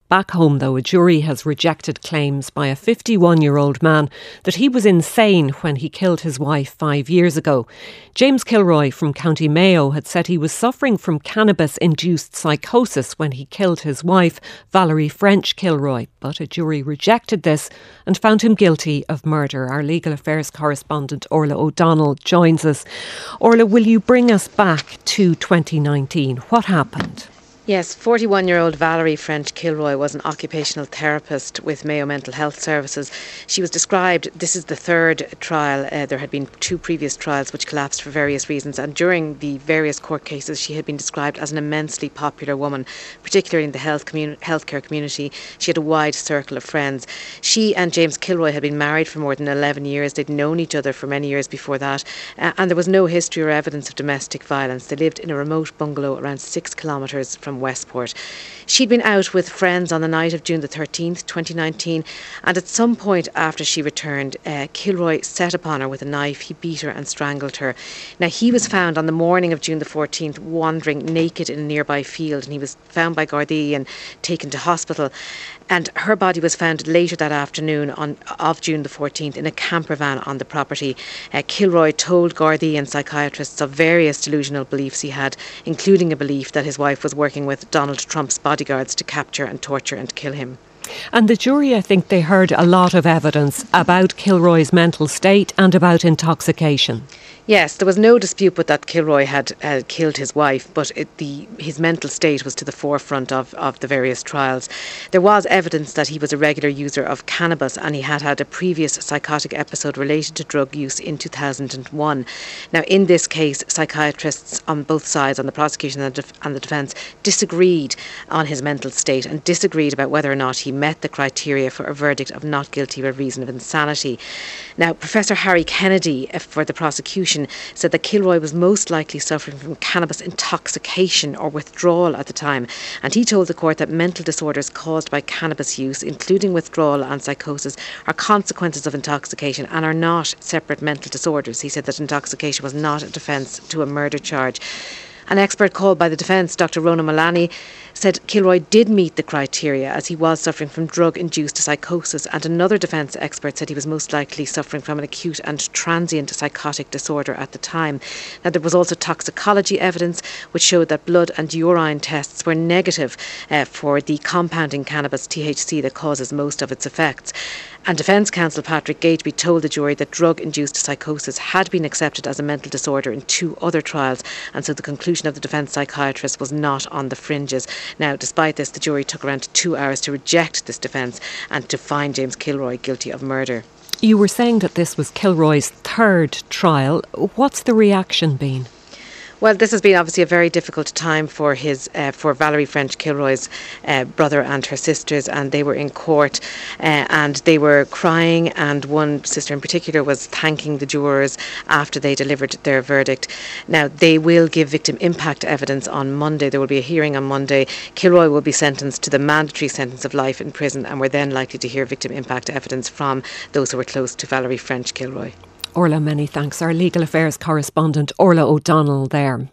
Back home, though, a jury has rejected claims by a 51-year-old man that he was insane when he killed his wife 5 years ago. James Kilroy from County Mayo had said he was suffering from cannabis-induced psychosis when he killed his wife, Valerie French Kilroy. But a jury rejected this and found him guilty of murder. Our legal affairs correspondent Orla O'Donnell joins us. Orla, will you bring us back to 2019? What happened? Yes, 41-year-old Valerie French Kilroy was an occupational therapist with Mayo Mental Health Services. She was described, this is the third trial, there had been 2 previous trials which collapsed for various reasons, and during the various court cases she had been described as an immensely popular woman, particularly in the healthcare community. She had a wide circle of friends. She and James Kilroy had been married for more than 11 years. They'd known each other for many years before that, and there was no history or evidence of domestic violence. They lived in a remote bungalow around 6 kilometres from Westport. She'd been out with friends on the night of June the 13th, 2019, and at some point after she returned, Kilroy set upon her with a knife. He beat her and strangled her. Now, he was found on the morning of June the 14th wandering naked in a nearby field, and he was found by Gardaí and taken to hospital. And her body was found later that afternoon of June the 14th in a camper van on the property. Kilroy told Gardaí and psychiatrists of various delusional beliefs he had, including a belief that his wife was working with Donald Trump's bodyguards to capture and torture and kill him. And the jury, I think they heard a lot of evidence about Kilroy's mental state and about intoxication. Yes, there was no dispute but that Kilroy had killed his wife, but his mental state was to the forefront of the various trials. There was evidence that he was a regular user of cannabis, and he had had a previous psychotic episode related to drug use in 2001. Now, in this case, psychiatrists on both sides, on the prosecution and the defence, disagreed on his mental state and disagreed about whether or not he met the criteria for a verdict of not guilty by reason of insanity. Now, Professor Harry Kennedy for the prosecution said that Kilroy was most likely suffering from cannabis intoxication or withdrawal at the time, and he told the court that mental disorders caused by cannabis use, including withdrawal and psychosis, are consequences of intoxication and are not separate mental disorders. He said that intoxication was not a defence to a murder charge. An expert called by the defence, Dr. Rona Mullaney, said Kilroy did meet the criteria as he was suffering from drug-induced psychosis, and another defence expert said he was most likely suffering from an acute and transient psychotic disorder at the time. Now, there was also toxicology evidence which showed that blood and urine tests were negative for the compound in cannabis, THC, that causes most of its effects. And Defence Counsel Patrick Gateby told the jury that drug-induced psychosis had been accepted as a mental disorder in 2 other trials, and so the conclusion of the defence psychiatrist was not on the fringes. Now, despite this, the jury took around 2 hours to reject this defence and to find James Kilroy guilty of murder. You were saying that this was Kilroy's 3rd trial. What's the reaction been? Well, this has been obviously a very difficult time for for Valerie French Kilroy's brother and her sisters, and they were in court and they were crying, and one sister in particular was thanking the jurors after they delivered their verdict. Now, they will give victim impact evidence on Monday. There will be a hearing on Monday. Kilroy will be sentenced to the mandatory sentence of life in prison, and we're then likely to hear victim impact evidence from those who were close to Valerie French Kilroy. Orla, many thanks. Our legal affairs correspondent Orla O'Donnell there.